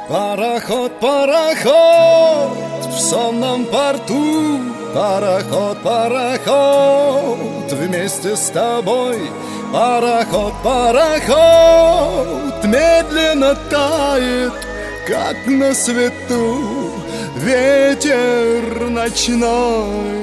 Пароход, пароход в сонном порту, пароход, пароход вместе с тобой. Пароход, пароход медленно тает, как на свету ветер ночной.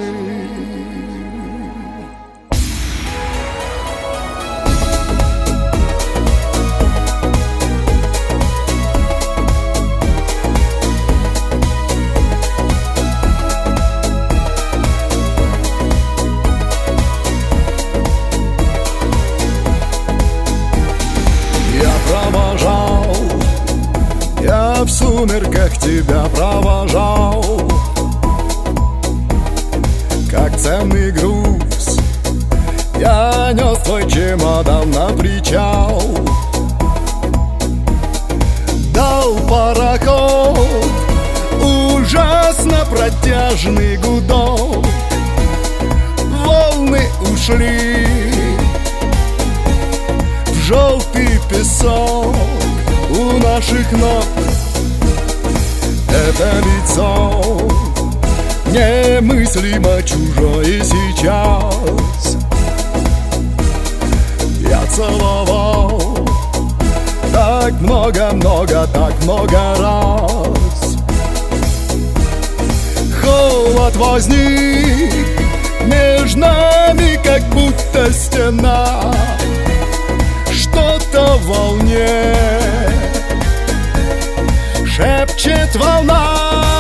Я в сумерках тебя провожал, как ценный груз. Я нес твой чемодан на причал. Дал пароход ужасно протяжный гудок. Волны ушли в желтый песок у наших ног. Это лицо немыслимо чужое сейчас. Я целовал так много, так много раз. Холод возник между нами, как будто стена. Что-то в волне шепчет волна.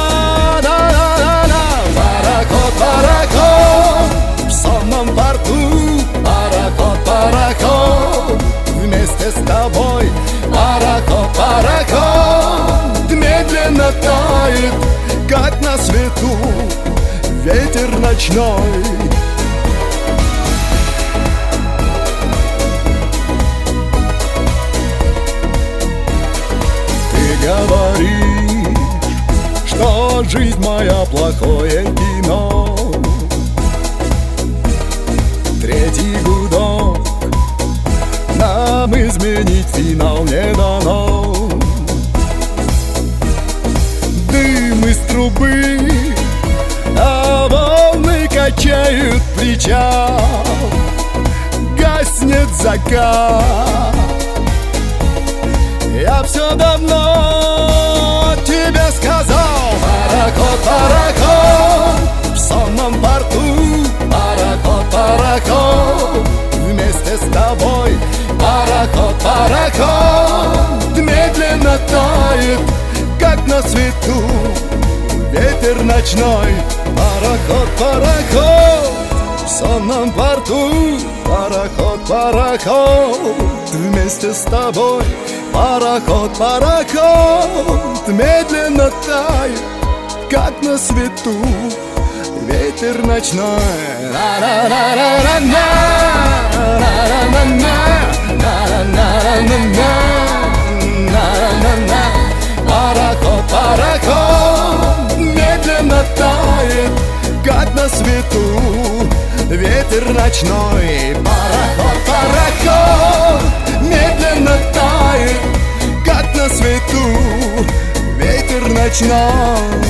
Пароход, пароход в сонном порту. Пароход, пароход вместе с тобой. Пароход, пароход медленно тает, как на свету ветер ночной. Говоришь, что жизнь моя плохое кино. Третий гудок, нам изменить финал не дано. Дым из трубы, а волны качают причал. Гаснет закат. Я все давно тебе сказал. Пароход, пароход в сонном порту. Пароход, пароход вместе с тобой. Пароход, пароход медленно тает, как на свету ветер ночной. Пароход, пароход в сонном порту. Пароход, пароход вместе с тобой. Пароход, пароход медленно тает, как на свету ветер ночной. Пароход, пароход медленно тает, как на свету ветер ночной. Пароход, пароход медленно тает, как на свету ветер ночной.